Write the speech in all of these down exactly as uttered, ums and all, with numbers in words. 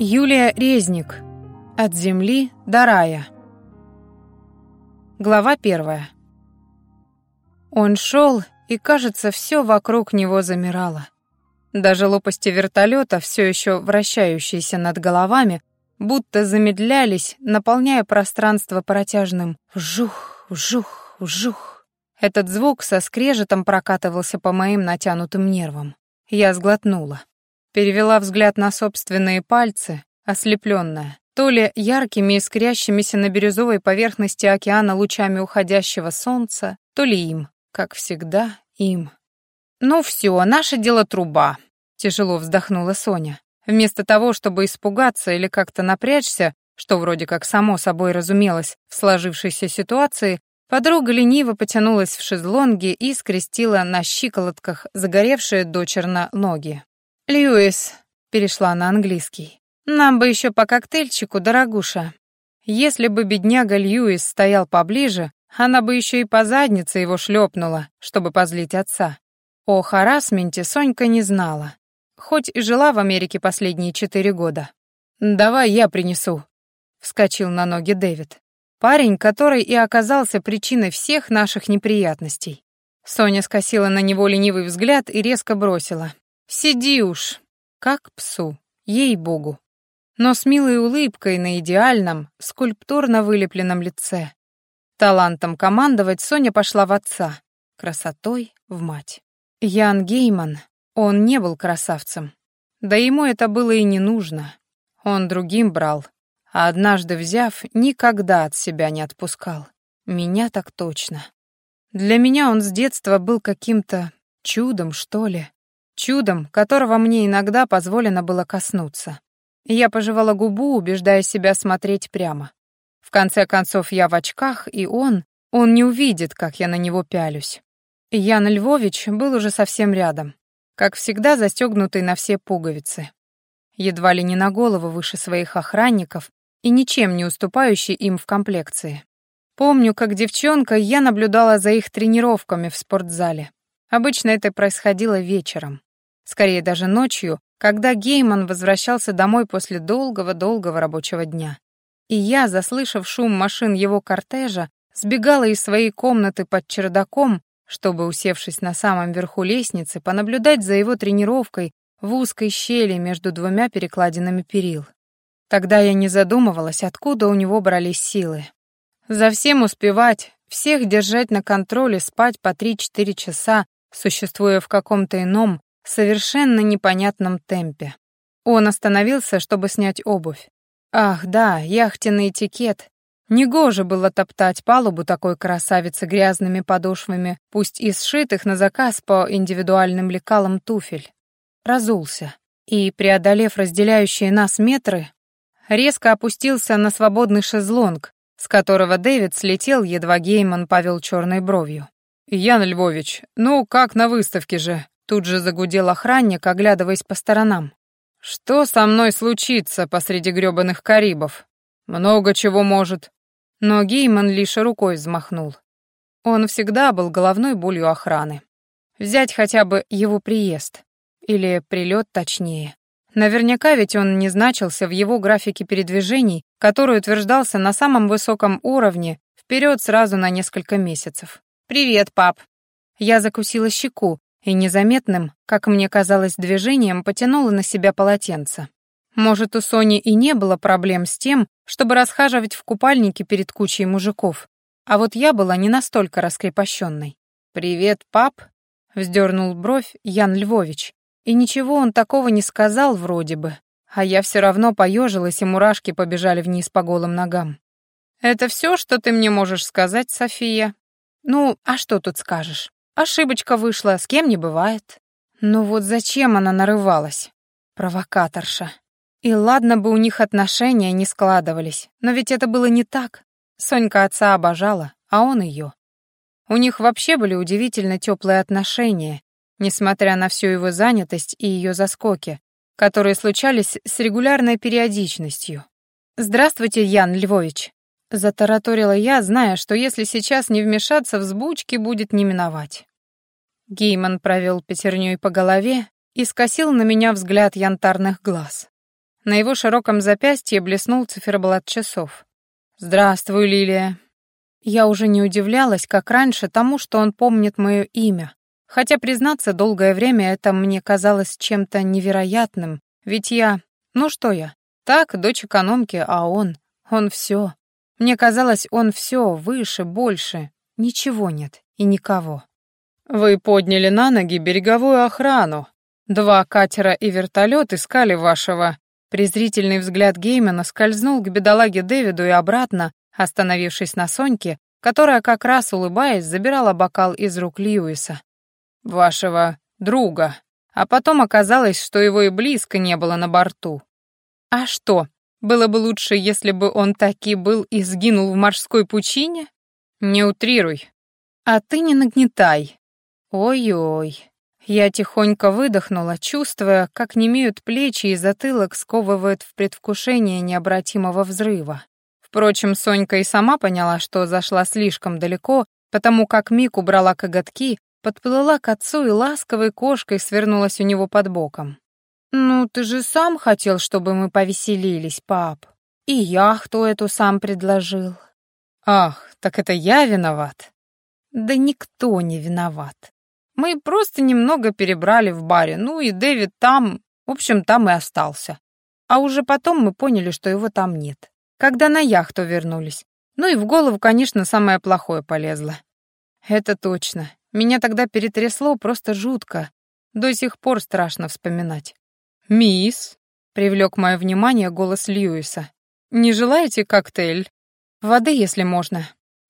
Юлия Резник. От земли до рая. Глава первая. Он шел, и, кажется, все вокруг него замирало. Даже лопасти вертолета, все еще вращающиеся над головами, будто замедлялись, наполняя пространство протяжным «вжух, вжух, вжух». Этот звук со скрежетом прокатывался по моим натянутым нервам. Я сглотнула. Перевела взгляд на собственные пальцы, ослепленная, то ли яркими искрящимися на бирюзовой поверхности океана лучами уходящего солнца, то ли им, как всегда, им. «Ну все, наше дело труба», — тяжело вздохнула Соня. Вместо того, чтобы испугаться или как-то напрячься, что вроде как само собой разумелось в сложившейся ситуации, подруга лениво потянулась в шезлонге и скрестила на щиколотках загоревшие дочерно ноги. «Льюис», — перешла на английский, — «нам бы еще по коктейльчику, дорогуша». Если бы бедняга Льюис стоял поближе, она бы еще и по заднице его шлепнула, чтобы позлить отца. О харассменте Сонька не знала, хоть и жила в Америке последние четыре года. «Давай я принесу», — вскочил на ноги Дэвид. Парень, который и оказался причиной всех наших неприятностей. Соня скосила на него ленивый взгляд и резко бросила: «Сиди уж, как псу, ей-богу». Но с милой улыбкой на идеальном, скульптурно вылепленном лице. Талантом командовать Соня пошла в отца, красотой — в мать. Ян Гейман, он не был красавцем. Да ему это было и не нужно. Он другим брал, а однажды взяв, никогда от себя не отпускал. Меня так точно. Для меня он с детства был каким-то чудом, что ли. Чудом, которого мне иногда позволено было коснуться. Я пожевала губу, убеждая себя смотреть прямо. В конце концов, я в очках, и он... Он не увидит, как я на него пялюсь. Ян Львович был уже совсем рядом, как всегда застегнутый на все пуговицы. Едва ли не на голову выше своих охранников и ничем не уступающий им в комплекции. Помню, как девчонка, я наблюдала за их тренировками в спортзале. Обычно это происходило вечером. Скорее даже ночью, когда Гейман возвращался домой после долгого-долгого рабочего дня. И я, заслышав шум машин его кортежа, сбегала из своей комнаты под чердаком, чтобы, усевшись на самом верху лестницы, понаблюдать за его тренировкой в узкой щели между двумя перекладинами перил. Тогда я не задумывалась, откуда у него брались силы. За всем успевать, всех держать на контроле, спать по три-четыре часа, существуя в каком-то ином, совершенно непонятном темпе. Он остановился, чтобы снять обувь. Ах, да, яхтенный этикет. Негоже было топтать палубу такой красавицы грязными подошвами, пусть и сшитых на заказ по индивидуальным лекалам туфель. Разулся и, преодолев разделяющие нас метры, резко опустился на свободный шезлонг, с которого Дэвид слетел, едва Гейман повел черной бровью. «Ян Львович, ну как на выставке же?» Тут же загудел охранник, оглядываясь по сторонам. «Что со мной случится посреди грёбаных Карибов? Много чего может». Но Гейман лишь рукой взмахнул. Он всегда был головной болью охраны. Взять хотя бы его приезд. Или прилет точнее. Наверняка ведь он не значился в его графике передвижений, который утверждался на самом высоком уровне вперед сразу на несколько месяцев. «Привет, пап». Я закусила щеку и незаметным, как мне казалось, движением потянула на себя полотенце. Может, у Сони и не было проблем с тем, чтобы расхаживать в купальнике перед кучей мужиков, а вот я была не настолько раскрепощенной. «Привет, пап», — вздернул бровь Ян Львович. И ничего он такого не сказал вроде бы, а я все равно поежилась, и мурашки побежали вниз по голым ногам. «Это все, что ты мне можешь сказать, София?» «Ну, а что тут скажешь? Ошибочка вышла, с кем не бывает». Ну вот зачем она нарывалась? Провокаторша. И ладно бы у них отношения не складывались, но ведь это было не так. Сонька отца обожала, а он ее. У них вообще были удивительно теплые отношения, несмотря на всю его занятость и ее заскоки, которые случались с регулярной периодичностью. «Здравствуйте, Ян Львович», — затараторила я, зная, что если сейчас не вмешаться, взбучки будет не миновать. Гейман провел пятерней по голове и скосил на меня взгляд янтарных глаз. На его широком запястье блеснул циферблат часов. «Здравствуй, Лилия». Я уже не удивлялась, как раньше, тому, что он помнит мое имя. Хотя, признаться, долгое время это мне казалось чем-то невероятным, ведь я... Ну что я? Так, дочь экономки, а он... Он все. Мне казалось, он все, выше, больше. Ничего нет и никого. «Вы подняли на ноги береговую охрану. Два катера и вертолет искали вашего...» Презрительный взгляд Геймана скользнул к бедолаге Дэвиду и обратно, остановившись на Соньке, которая, как раз улыбаясь, забирала бокал из рук Льюиса. «Вашего друга. А потом оказалось, что его и близко не было на борту». «А что, было бы лучше, если бы он таки был и сгинул в морской пучине?» «Не утрируй». «А ты не нагнетай». «Ой-ой». Я тихонько выдохнула, чувствуя, как немеют плечи и затылок сковывают в предвкушении необратимого взрыва. Впрочем, Сонька и сама поняла, что зашла слишком далеко, потому как Мик убрала коготки, подплыла к отцу и ласковой кошкой свернулась у него под боком. «Ну, ты же сам хотел, чтобы мы повеселились, пап. И яхту эту сам предложил». «Ах, так это я виноват?» «Да никто не виноват. Мы просто немного перебрали в баре, ну и Дэвид там, в общем, там и остался. А уже потом мы поняли, что его там нет, когда на яхту вернулись. Ну и в голову, конечно, самое плохое полезло». «Это точно. Меня тогда перетрясло просто жутко. До сих пор страшно вспоминать». «Мисс», — привлек мое внимание голос Льюиса, — «не желаете коктейль?» «Воды, если можно».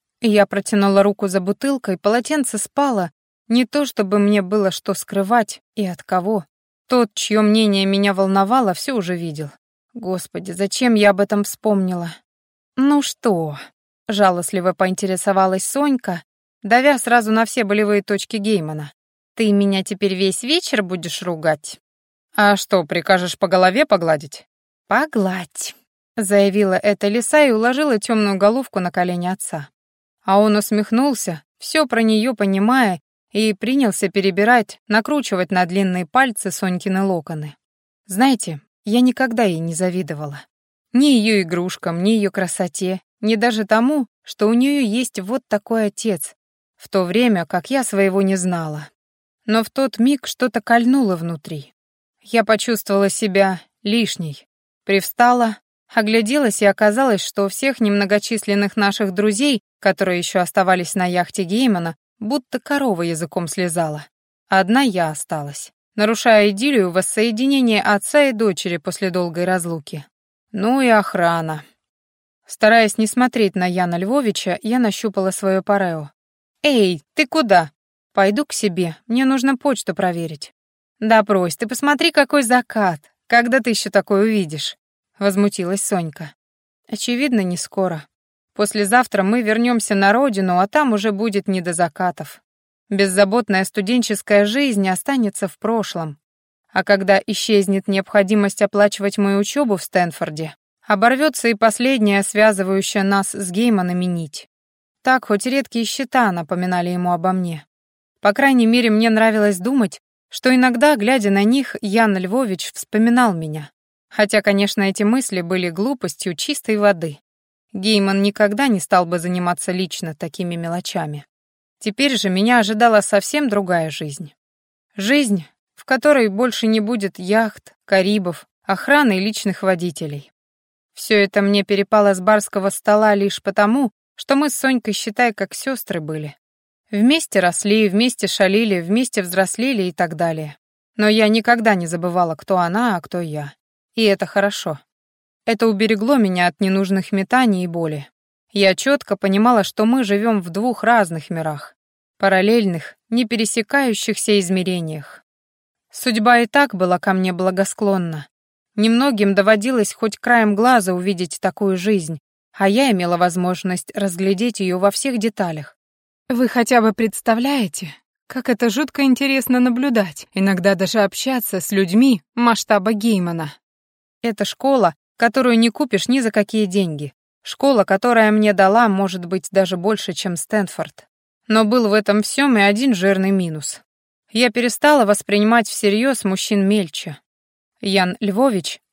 Я протянула руку за бутылкой, полотенце спало. Не то чтобы мне было что скрывать и от кого. Тот, чье мнение меня волновало, все уже видел. Господи, зачем я об этом вспомнила? «Ну что?» — жалостливо поинтересовалась Сонька, давя сразу на все болевые точки Геймана. «Ты меня теперь весь вечер будешь ругать?» «А что, прикажешь по голове погладить?» «Погладь», — заявила эта лиса и уложила темную головку на колени отца. А он усмехнулся, все про нее понимая, и принялся перебирать, накручивать на длинные пальцы Сонькины локоны. Знаете, я никогда ей не завидовала. Ни ее игрушкам, ни ее красоте, ни даже тому, что у нее есть вот такой отец, в то время как я своего не знала. Но в тот миг что-то кольнуло внутри. Я почувствовала себя лишней, привстала, огляделась и оказалось, что всех немногочисленных наших друзей, которые еще оставались на яхте Геймана, будто корова языком слезала. Одна я осталась, нарушая идиллию воссоединения отца и дочери после долгой разлуки. Ну и охрана. Стараясь не смотреть на Яна Львовича, я нащупала свое парео. «Эй, ты куда?» «Пойду к себе, мне нужно почту проверить». «Да брось, ты посмотри, какой закат. Когда ты еще такое увидишь?» Возмутилась Сонька. «Очевидно, не скоро. Послезавтра мы вернемся на родину, а там уже будет не до закатов. Беззаботная студенческая жизнь останется в прошлом. А когда исчезнет необходимость оплачивать мою учебу в Стэнфорде, оборвется и последняя связывающая нас с Гейманами нить. Так хоть редкие счета напоминали ему обо мне. По крайней мере, мне нравилось думать, что иногда, глядя на них, Ян Львович вспоминал меня. Хотя, конечно, эти мысли были глупостью чистой воды. Гейман никогда не стал бы заниматься лично такими мелочами. Теперь же меня ожидала совсем другая жизнь. Жизнь, в которой больше не будет яхт, карибов, охраны и личных водителей. Все это мне перепало с барского стола лишь потому, что мы с Сонькой, считай, как сестры были. Вместе росли, вместе шалили, вместе взрослели и так далее. Но я никогда не забывала, кто она, а кто я. И это хорошо. Это уберегло меня от ненужных метаний и боли. Я четко понимала, что мы живем в двух разных мирах, параллельных, не пересекающихся измерениях. Судьба и так была ко мне благосклонна. Немногим доводилось хоть краем глаза увидеть такую жизнь, а я имела возможность разглядеть ее во всех деталях. Вы хотя бы представляете, как это жутко интересно наблюдать, иногда даже общаться с людьми масштаба Геймана. Это школа, которую не купишь ни за какие деньги. Школа, которая мне дала, может быть, даже больше, чем Стэнфорд. Но был в этом всем и один жирный минус. Я перестала воспринимать всерьез мужчин мельче. Ян Львович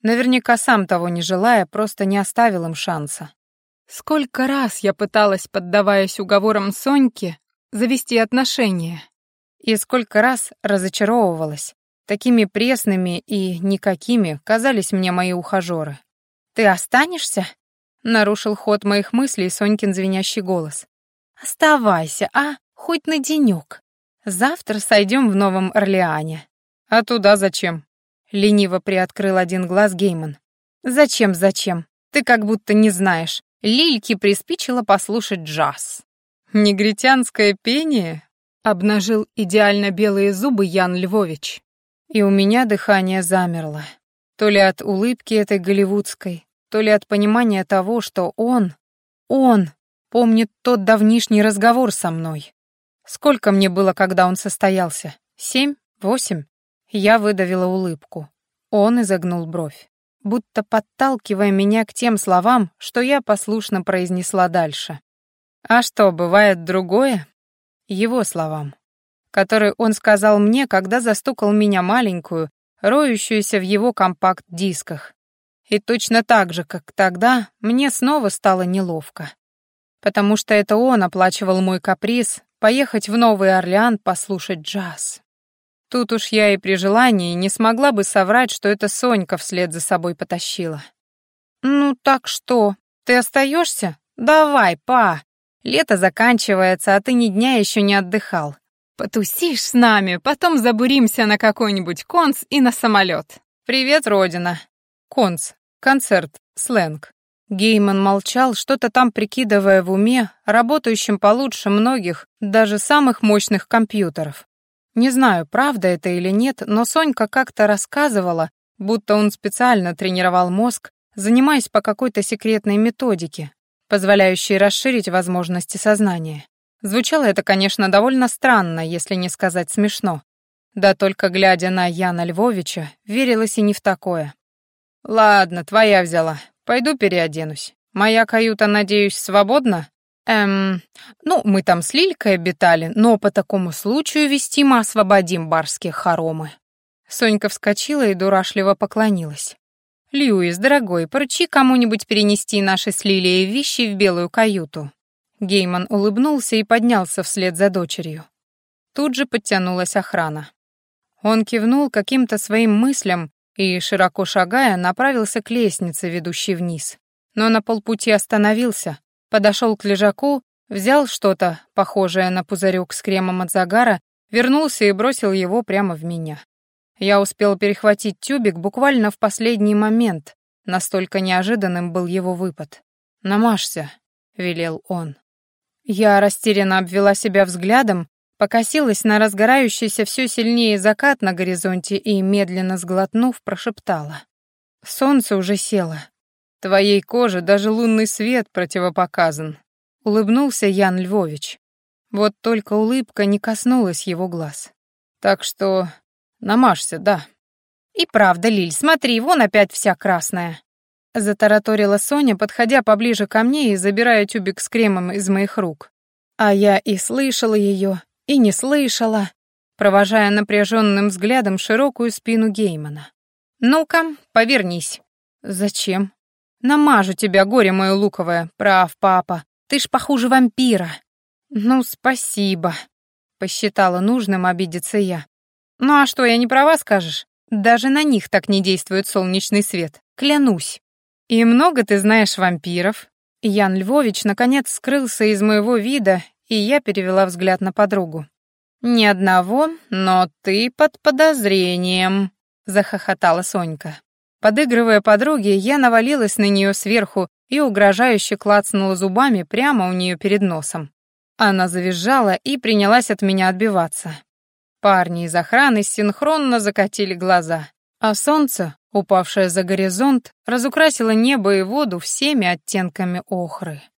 Наверняка сам того не желая, просто не оставил им шанса. Сколько раз я пыталась, поддаваясь уговорам Соньки, завести отношения. И сколько раз разочаровывалась. Такими пресными и никакими казались мне мои ухажёры. «Ты останешься?» — нарушил ход моих мыслей Сонькин звенящий голос. «Оставайся, а? Хоть на денёк. Завтра сойдём в Новом Орлеане». «А туда зачем?» — лениво приоткрыл один глаз Гейман. «Зачем, зачем? Ты как будто не знаешь. Лильке приспичило послушать джаз». «Негритянское пение?» — обнажил идеально белые зубы Ян Львович. И у меня дыхание замерло. То ли от улыбки этой голливудской, то ли от понимания того, что он, он помнит тот давнишний разговор со мной. Сколько мне было, когда он состоялся? Семь? Восемь? Я выдавила улыбку. Он изогнул бровь, будто подталкивая меня к тем словам, что я послушно произнесла дальше. А что, бывает другое? Его словам, которые он сказал мне, когда застукал меня маленькую, роющуюся в его компакт-дисках. И точно так же, как тогда, мне снова стало неловко. Потому что это он оплачивал мой каприз поехать в Новый Орлеан послушать джаз. Тут уж я и при желании не смогла бы соврать, что это Сонька вслед за собой потащила. «Ну так что, ты остаешься? Давай, па! Лето заканчивается, а ты ни дня еще не отдыхал. Потусишь с нами, потом забуримся на какой-нибудь конц и на самолет. Привет, родина!» Конц, концерт, сленг. Гейман молчал, что-то там прикидывая в уме, работающим получше многих, даже самых мощных компьютеров. Не знаю, правда это или нет, но Сонька как-то рассказывала, будто он специально тренировал мозг, занимаясь по какой-то секретной методике, позволяющей расширить возможности сознания. Звучало это, конечно, довольно странно, если не сказать смешно. Да только глядя на Яна Львовича, верилось и не в такое. «Ладно, твоя взяла. Пойду переоденусь. Моя каюта, надеюсь, свободна?» «Эм, ну, мы там с Лилькой обитали, но по такому случаю вести мы освободим барские хоромы». Сонька вскочила и дурашливо поклонилась. «Льюис, дорогой, поручи кому-нибудь перенести наши с Лилией вещи в белую каюту». Гейман улыбнулся и поднялся вслед за дочерью. Тут же подтянулась охрана. Он кивнул каким-то своим мыслям и, широко шагая, направился к лестнице, ведущей вниз. Но на полпути остановился, подошел к лежаку, взял что-то, похожее на пузырек с кремом от загара, вернулся и бросил его прямо в меня. Я успел перехватить тюбик буквально в последний момент, настолько неожиданным был его выпад. «Намажься», — велел он. Я растерянно обвела себя взглядом, покосилась на разгорающийся все сильнее закат на горизонте и, медленно сглотнув, прошептала. «Солнце уже село. Твоей коже даже лунный свет противопоказан», — улыбнулся Ян Львович. Вот только улыбка не коснулась его глаз. «Так что намажься, да». «И правда, Лиль, смотри, вон опять вся красная», — затараторила Соня, подходя поближе ко мне и забирая тюбик с кремом из моих рук. А я и слышала ее, и не слышала, провожая напряженным взглядом широкую спину Геймана. «Ну-ка, повернись». «Зачем?» «Намажу тебя, горе мое луковое, прав, папа, ты ж похуже вампира». «Ну, спасибо», — посчитала нужным обидеться я. «Ну а что, я не права, скажешь? Даже на них так не действует солнечный свет, клянусь». «И много ты знаешь вампиров?» Ян Львович наконец скрылся из моего вида, и я перевела взгляд на подругу. «Ни одного, но ты под подозрением», — захохотала Сонька. Подыгрывая подруге, я навалилась на нее сверху и угрожающе клацнула зубами прямо у нее перед носом. Она завизжала и принялась от меня отбиваться. Парни из охраны синхронно закатили глаза, а солнце, упавшее за горизонт, разукрасило небо и воду всеми оттенками охры.